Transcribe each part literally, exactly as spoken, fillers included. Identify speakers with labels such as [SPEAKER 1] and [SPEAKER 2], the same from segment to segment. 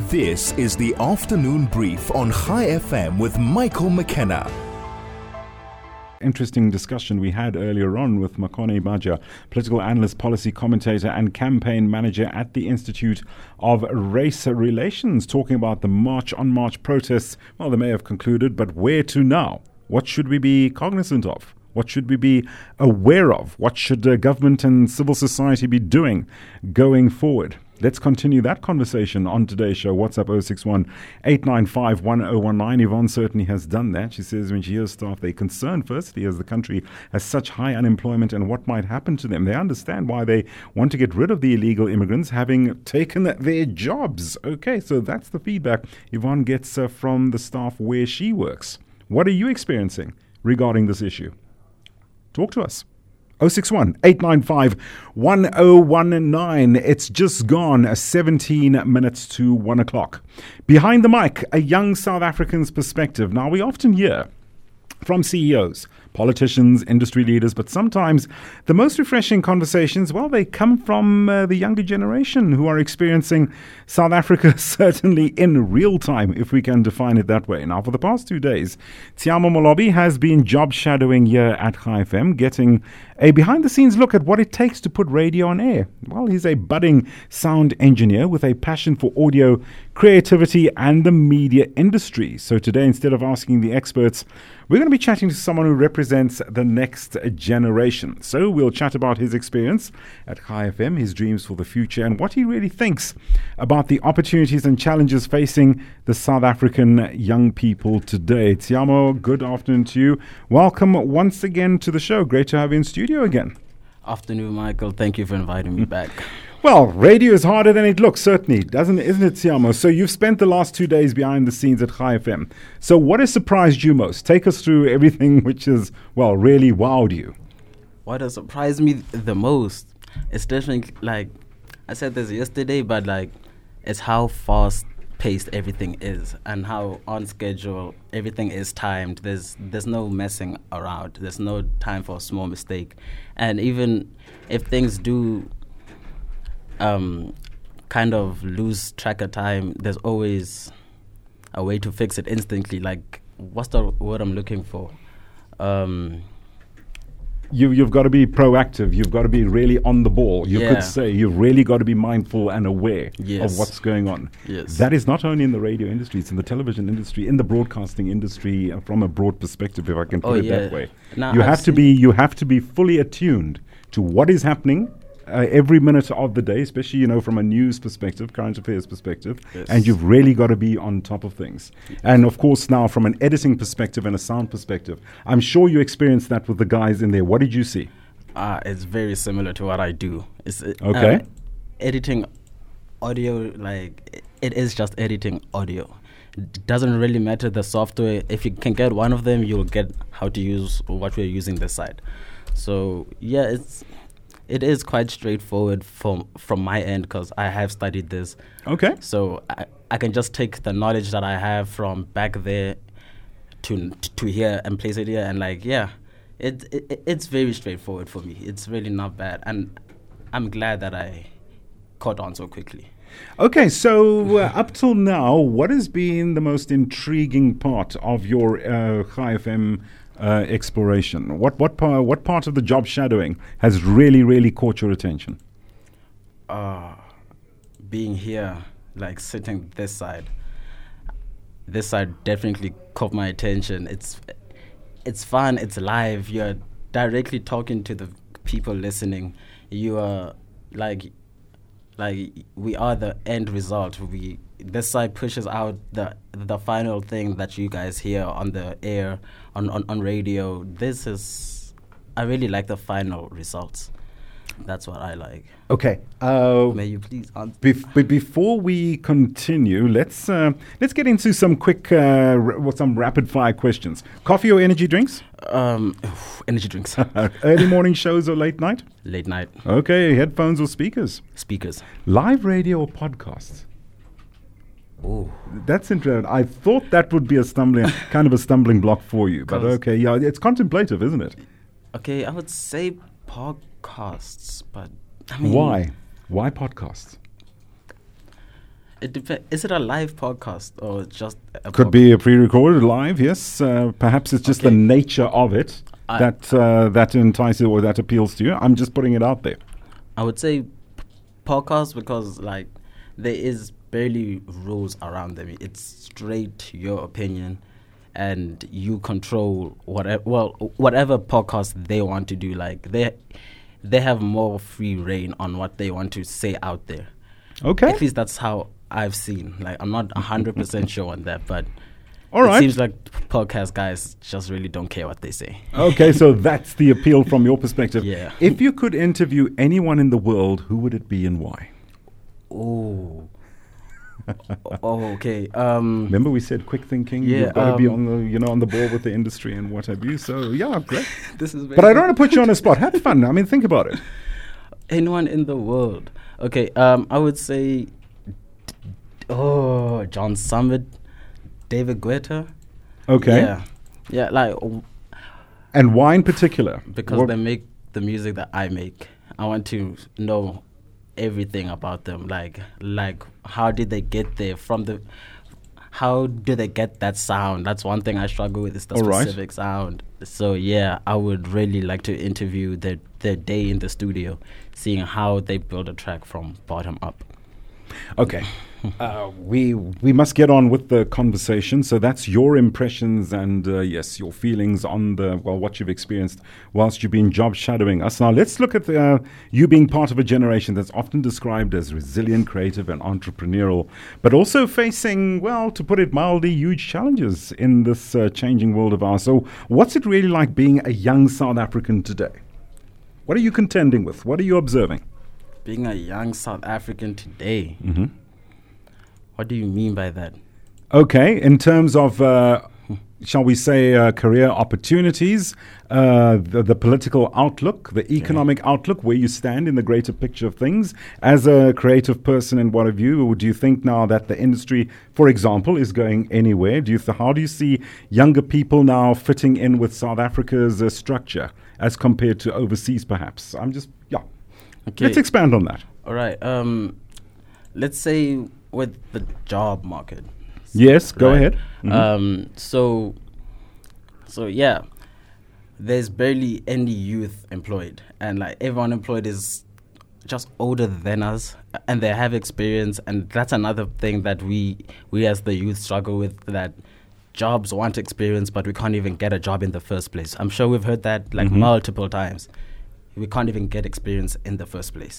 [SPEAKER 1] This is the Afternoon Brief on Chai F M with Michael McKenna.
[SPEAKER 2] Interesting discussion we had earlier on with Makone Baja, political analyst, policy commentator and campaign manager at the Institute of Race Relations, talking about the March on March protests. Well, they may have concluded, but where to now? What should we be cognizant of? What should we be aware of? What should uh, government and civil society be doing going forward? Let's continue that conversation on today's show. WhatsApp oh six one, eight nine five, one oh one nine. Yvonne certainly has done that. She says when she hears staff, they're concerned, firstly, as the country has such high unemployment and what might happen to them. They understand why they want to get rid of the illegal immigrants, having taken their jobs. Okay, so that's the feedback Yvonne gets uh, from the staff where she works. What are you experiencing regarding this issue? Talk to us. oh six one, eight nine five, one oh one nine. It's just gone seventeen minutes to one o'clock. Behind the mic, a young South African's perspective. Now, we often hear from C E Os, politicians, industry leaders, but sometimes the most refreshing conversations, well, they come from uh, the younger generation who are experiencing South Africa certainly in real time, if we can define it that way. Now, for the past two days, Tshiamo Molobi has been job shadowing here at Chai F M, getting a behind-the-scenes look at what it takes to put radio on air. Well, he's a budding sound engineer with a passion for audio, creativity, and the media industry. So today, instead of asking the experts, we're going to be chatting to someone who represents the next generation. So we'll chat about his experience at Chai F M, his dreams for the future, and what he really thinks about the opportunities and challenges facing the South African young people today. Tshiamo, good afternoon to you. Welcome once again to the show. Great to have you in studio again.
[SPEAKER 3] Afternoon, Michael. Thank you for inviting me back.
[SPEAKER 2] Well, radio is harder than it looks, certainly, doesn't isn't it, Tshiamo? So you've spent the last two days behind the scenes at Chai F M. So what has surprised you most? Take us through everything which has, well, really wowed you.
[SPEAKER 3] What has surprised me the most, it's definitely, like, I said this yesterday, but, like, it's how fast-paced everything is and how on schedule everything is timed. There's there's no messing around. There's no time for a small mistake. And even if things do um, kind of lose track of time, there's always a way to fix it instantly. Like, what's the word I'm looking for? Um,
[SPEAKER 2] you, you've got to be proactive. You've got to be really on the ball. You
[SPEAKER 3] yeah.
[SPEAKER 2] could say you've really got to be mindful and aware
[SPEAKER 3] yes.
[SPEAKER 2] of what's going on.
[SPEAKER 3] Yes.
[SPEAKER 2] That is not only in the radio industry, it's in the television industry, in the broadcasting industry, uh, from a broad perspective, if I can put
[SPEAKER 3] oh,
[SPEAKER 2] it
[SPEAKER 3] yeah.
[SPEAKER 2] that way.
[SPEAKER 3] Now
[SPEAKER 2] you
[SPEAKER 3] I've
[SPEAKER 2] have to be you have to be fully attuned to what is happening Uh, every minute of the day, especially, you know, from a news perspective, current affairs perspective,
[SPEAKER 3] yes.
[SPEAKER 2] and you've really got to be on top of things. Yes. And of course, now from an editing perspective and a sound perspective, I'm sure you experienced that with the guys in there. What did you see?
[SPEAKER 3] Uh, it's very similar to what I do. It's, uh,
[SPEAKER 2] okay.
[SPEAKER 3] Uh, editing audio, like, it, it is just editing audio. It doesn't really matter the software. If you can get one of them, you'll get how to use what we're using this side. So, yeah, it's... It is quite straightforward from from my end because I have studied this.
[SPEAKER 2] Okay.
[SPEAKER 3] So I, I can just take the knowledge that I have from back there to to here and place it here, and like yeah, it, it it's very straightforward for me. It's really not bad, and I'm glad that I caught on so quickly.
[SPEAKER 2] Okay, so uh, up till now, what has been the most intriguing part of your uh, Chai F M Uh, exploration? What what par- what part of the job shadowing has really really caught your attention?
[SPEAKER 3] Uh, being here, like sitting this side, this side definitely caught my attention. It's it's fun. It's live. You're directly talking to the people listening. You are like like we are the end result. We this side pushes out the the final thing that you guys hear on the air, on, on, on radio. This is, I really like the final results. That's what I like.
[SPEAKER 2] Okay. Uh,
[SPEAKER 3] May you please answer?
[SPEAKER 2] Bef- but before we continue, let's uh, let's get into some quick, uh, r- some rapid fire questions. Coffee or energy drinks?
[SPEAKER 3] Um, energy drinks.
[SPEAKER 2] Early morning shows or late night?
[SPEAKER 3] Late night.
[SPEAKER 2] Okay. Headphones or speakers?
[SPEAKER 3] Speakers.
[SPEAKER 2] Live radio or podcasts?
[SPEAKER 3] Oh,
[SPEAKER 2] that's interesting. I thought that would be a stumbling, kind of a stumbling block for you. But okay, yeah, it's contemplative, isn't it?
[SPEAKER 3] Okay, I would say podcasts, but I mean,
[SPEAKER 2] why? Why podcasts?
[SPEAKER 3] It depends. Is it a live podcast or just a
[SPEAKER 2] Could
[SPEAKER 3] podca-
[SPEAKER 2] be a pre-recorded live, yes. Uh, perhaps it's just
[SPEAKER 3] Okay.
[SPEAKER 2] the nature of it
[SPEAKER 3] I-
[SPEAKER 2] that uh, that entices or that appeals to you. I'm just putting it out there.
[SPEAKER 3] I would say p- podcast because like there is barely rules around them. It's straight your opinion, and you control whatever. Well, whatever podcast they want to do. Like they, they have more free reign on what they want to say out there.
[SPEAKER 2] Okay.
[SPEAKER 3] At least that's how I've seen. Like I'm not a hundred percent sure on that, but
[SPEAKER 2] All right.
[SPEAKER 3] it seems like podcast guys just really don't care what they say.
[SPEAKER 2] Okay, so that's the appeal from your perspective.
[SPEAKER 3] Yeah.
[SPEAKER 2] If you could interview anyone in the world, who would it be and why?
[SPEAKER 3] Oh. oh, okay. Um,
[SPEAKER 2] Remember we said quick thinking.
[SPEAKER 3] Yeah,
[SPEAKER 2] You've got to be
[SPEAKER 3] um,
[SPEAKER 2] on the you know on the ball with the industry and what have you. So yeah, great.
[SPEAKER 3] this is. Very
[SPEAKER 2] But I don't want to put you on the spot. Have fun. I mean, think about it.
[SPEAKER 3] Anyone in the world? Okay. Um, I would say. Oh, John Summit, David Guetta.
[SPEAKER 2] Okay.
[SPEAKER 3] Yeah. Yeah. Like w-
[SPEAKER 2] And why in particular?
[SPEAKER 3] because
[SPEAKER 2] What-
[SPEAKER 3] they make the music that I make. I want to know everything about them. Like, like how did they get there from the? How do they get that sound? That's one thing I struggle with. Is the
[SPEAKER 2] All right.
[SPEAKER 3] specific sound. So yeah, I would really like to interview their their day in the studio, seeing how they build a track from bottom up.
[SPEAKER 2] Okay. Uh, we we must get on with the conversation. So that's your impressions and uh, yes, your feelings on the well, what you've experienced whilst you've been job shadowing us. Now let's look at the, uh, you being part of a generation that's often described as resilient, creative, and entrepreneurial, but also facing, well, to put it mildly, huge challenges in this uh, changing world of ours. So what's it really like being a young South African today? What are you contending with? What are you observing?
[SPEAKER 3] Being a young South African today,
[SPEAKER 2] Mm-hmm.
[SPEAKER 3] what do you mean by that?
[SPEAKER 2] Okay, in terms of, uh, shall we say, uh, career opportunities, uh, the, the political outlook, the economic outlook, where you stand in the greater picture of things, as a creative person and what have you, do you think now that the industry, for example, is going anywhere? Do you th- how do you see younger people now fitting in with South Africa's uh, structure as compared to overseas, perhaps? I'm just, yeah.
[SPEAKER 3] Okay.
[SPEAKER 2] Let's expand on that.
[SPEAKER 3] All right. Um, let's say with the job market.
[SPEAKER 2] Yes, go
[SPEAKER 3] right?
[SPEAKER 2] ahead. Mhm.
[SPEAKER 3] Um, so, so yeah, there's barely any youth employed, and like everyone employed is just older than us, and they have experience, and that's another thing that we we as the youth struggle with. That jobs want experience, but we can't even get a job in the first place. I'm sure we've heard that like
[SPEAKER 2] Mhm.
[SPEAKER 3] multiple times. We can't even get experience in the first place.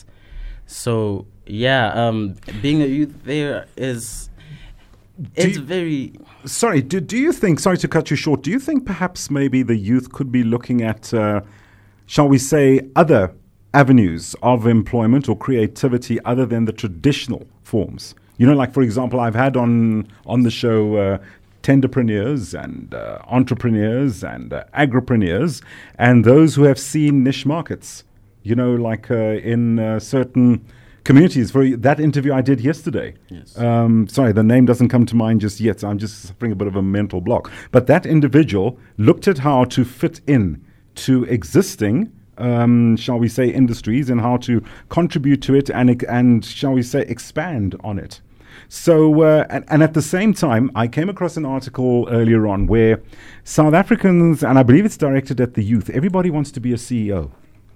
[SPEAKER 3] So yeah, um, being a youth there is it's
[SPEAKER 2] you-
[SPEAKER 3] very
[SPEAKER 2] Sorry, do, do you think, sorry to cut you short, do you think perhaps maybe the youth could be looking at, uh, shall we say, other avenues of employment or creativity other than the traditional forms? You know, like, for example, I've had on, on the show uh, tenderpreneurs and uh, entrepreneurs and uh, agripreneurs and those who have seen niche markets, you know, like uh, in uh, certain communities. For that interview I did yesterday.
[SPEAKER 3] Yes.
[SPEAKER 2] Um, sorry, the name doesn't come to mind just yet, so I'm just suffering a bit of a mental block. But that individual looked at how to fit in to existing, um, shall we say, industries and how to contribute to it and, and shall we say, expand on it. So, uh, and, and at the same time, I came across an article earlier on where South Africans, and I believe it's directed at the youth, everybody wants to be a C E O.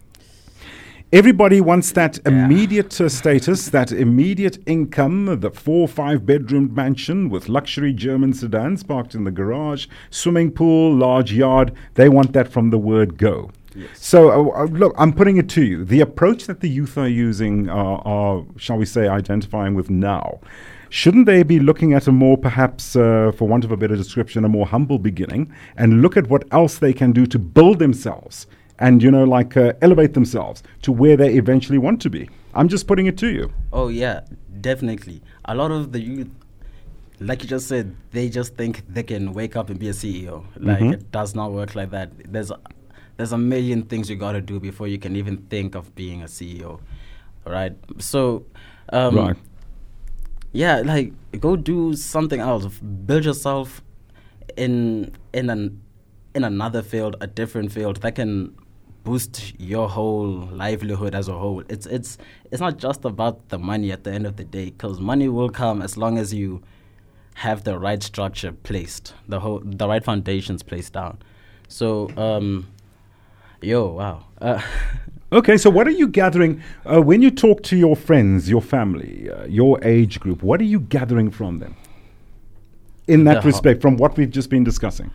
[SPEAKER 2] Everybody wants that
[SPEAKER 3] Yeah.
[SPEAKER 2] immediate uh, status, that immediate income, the four or five bedroom mansion with luxury German sedans parked in the garage, swimming pool, large yard. They want that from the word go.
[SPEAKER 3] Yes.
[SPEAKER 2] So, uh, uh, look, I'm putting it to you. The approach that the youth are using, are, are, shall we say, identifying with now, shouldn't they be looking at a more, perhaps, uh, for want of a better description, a more humble beginning and look at what else they can do to build themselves and, you know, like uh, elevate themselves to where they eventually want to be? I'm just putting it to you.
[SPEAKER 3] Oh yeah, definitely. A lot of the youth, like you just said, they just think they can wake up and be a C E O. Like
[SPEAKER 2] Mhm.
[SPEAKER 3] it does not work like that. There's a, there's a million things you got to do before you can even think of being a C E O. All right. So, um,
[SPEAKER 2] Right.
[SPEAKER 3] yeah, like go do something else. Build yourself in in an in another field, a different field that can boost your whole livelihood as a whole. It's it's it's not just about the money at the end of the day, because money will come as long as you have the right structure placed, the whole the right foundations placed down. So, um, yo, wow. Uh,
[SPEAKER 2] Okay, so what are you gathering uh, when you talk to your friends, your family, uh, your age group? What are you gathering from them in that
[SPEAKER 3] The ho-
[SPEAKER 2] respect, from what we've just been discussing?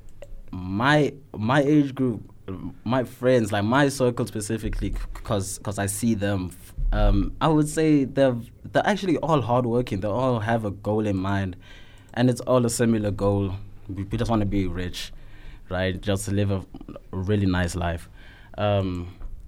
[SPEAKER 3] my my age group, my friends, like my circle specifically, because because I see them, f- um, I would say they're they're actually all hardworking. They all have a goal in mind, and it's all a similar goal. We, we just want to be rich, right? Just live a, a really nice life. Um,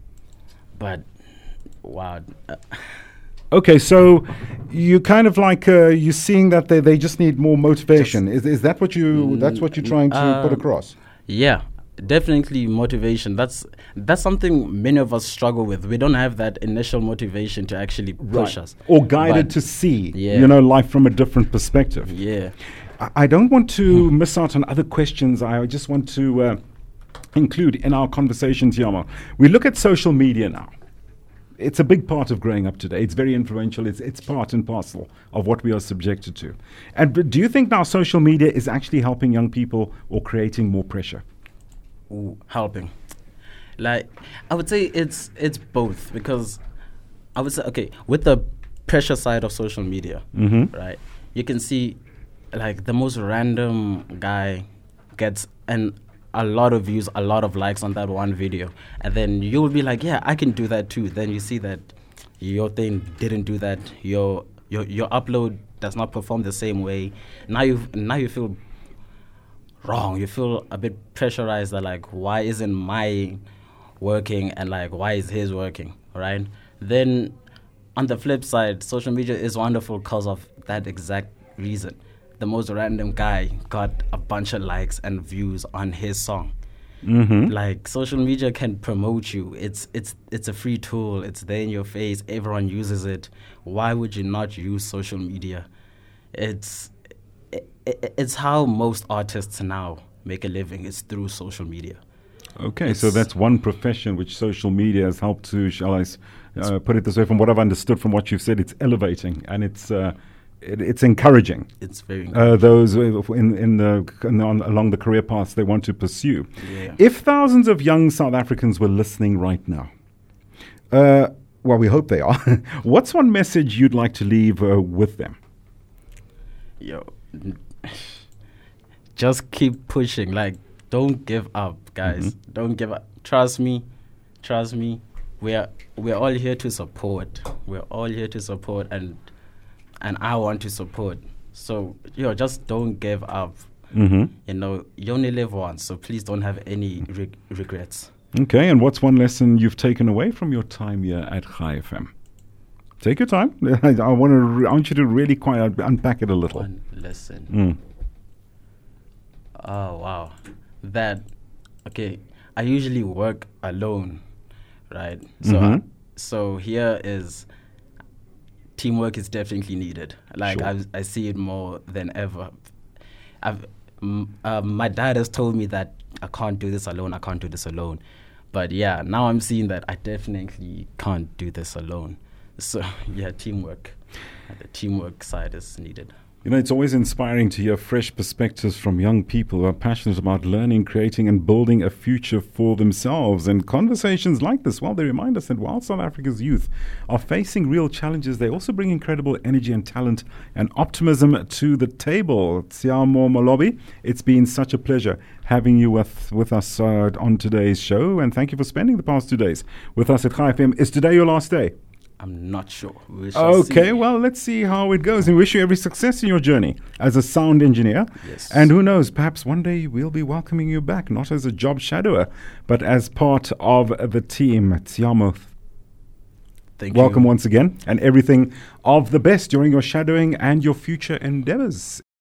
[SPEAKER 3] but wow. Uh,
[SPEAKER 2] Okay, so you kind of like uh, you're seeing that they, they just need more motivation. Is is that what you that's what you're trying to
[SPEAKER 3] uh,
[SPEAKER 2] put across?
[SPEAKER 3] Yeah, definitely motivation. That's that's something many of us struggle with. We don't have that initial motivation to actually push us.
[SPEAKER 2] Or guided
[SPEAKER 3] But-
[SPEAKER 2] to see,
[SPEAKER 3] Yeah.
[SPEAKER 2] you know, life from a different perspective.
[SPEAKER 3] Yeah.
[SPEAKER 2] I, I don't want to miss out on other questions. I just want to uh, include in our conversation, Tiamo. We look at social media now. It's a big part of growing up today. It's very influential. It's it's part and parcel of what we are subjected to. And but do you think now social media is actually helping young people or creating more pressure?
[SPEAKER 3] Ooh, helping. Like, I would say it's it's both, because I would say, okay, with the pressure side of social media,
[SPEAKER 2] Mm-hmm.
[SPEAKER 3] right, you can see like the most random guy gets an a lot of views, a lot of likes on that one video, and then you'll be like, yeah, I can do that too. Then you see that your thing didn't do that, your your your upload does not perform the same way. Now you now you feel wrong. You feel a bit pressurized that, like, why isn't my working, and like, why is his working, right? Then on the flip side, social media is wonderful because of that exact reason. The most random guy got a bunch of likes and views on his song.
[SPEAKER 2] Mm-hmm.
[SPEAKER 3] Like, social media can promote you. It's it's it's a free tool. It's there in your face. Everyone uses it. Why would you not use social media? It's it, it, it's how most artists now make a living. It's through social media.
[SPEAKER 2] Okay, so
[SPEAKER 3] It's-
[SPEAKER 2] that's one profession which social media has helped to, shall I s- uh, put it this way, from what I've understood from what you've said, it's elevating and it's uh, it, it's encouraging.
[SPEAKER 3] It's very
[SPEAKER 2] Uh, those uh, in, in the in on, along the career paths they want to pursue.
[SPEAKER 3] Yeah.
[SPEAKER 2] If thousands of young South Africans were listening right now, uh, well, we hope they are. What's one message you'd like to leave uh, with them?
[SPEAKER 3] Yo, n- just keep pushing. Like, don't give up, guys.
[SPEAKER 2] Mhm.
[SPEAKER 3] Don't give up. Trust me, trust me. We're we're all here to support. We're all here to support, and and I want to support. So, yo, just don't give up.
[SPEAKER 2] Mm-hmm.
[SPEAKER 3] You know, you only live once, so please don't have any reg- regrets.
[SPEAKER 2] Okay, and what's one lesson you've taken away from your time here at Chai F M? Take your time. I, I want to. Re- I want you to really quite un- unpack it a little.
[SPEAKER 3] One lesson.
[SPEAKER 2] Mm.
[SPEAKER 3] Oh, wow. That, okay, I usually work alone, right? So,
[SPEAKER 2] Mhm.
[SPEAKER 3] so here is, teamwork is definitely needed. Like,
[SPEAKER 2] Sure.
[SPEAKER 3] I, I see it more than ever. I've, m- uh, my dad has told me that I can't do this alone, I can't do this alone. But yeah, now I'm seeing that I definitely can't do this alone. So, yeah, teamwork. The teamwork side is needed.
[SPEAKER 2] You know, it's always inspiring to hear fresh perspectives from young people who are passionate about learning, creating, and building a future for themselves. And conversations like this, well, they remind us that while South Africa's youth are facing real challenges, they also bring incredible energy and talent and optimism to the table. Tsiamo Molobi, it's been such a pleasure having you with, with us uh, on today's show. And thank you for spending the past two days with us at Chai F M. Is today your last day?
[SPEAKER 3] I'm not sure. We shall
[SPEAKER 2] Okay,
[SPEAKER 3] see.
[SPEAKER 2] well, let's see how it goes and wish you every success in your journey as a sound engineer.
[SPEAKER 3] Yes.
[SPEAKER 2] And who knows, perhaps one day we'll be welcoming you back, not as a job shadower, but as part of the team. Tsiamo,
[SPEAKER 3] Thank
[SPEAKER 2] welcome
[SPEAKER 3] you.
[SPEAKER 2] once again, and everything of the best during your shadowing and your future endeavors.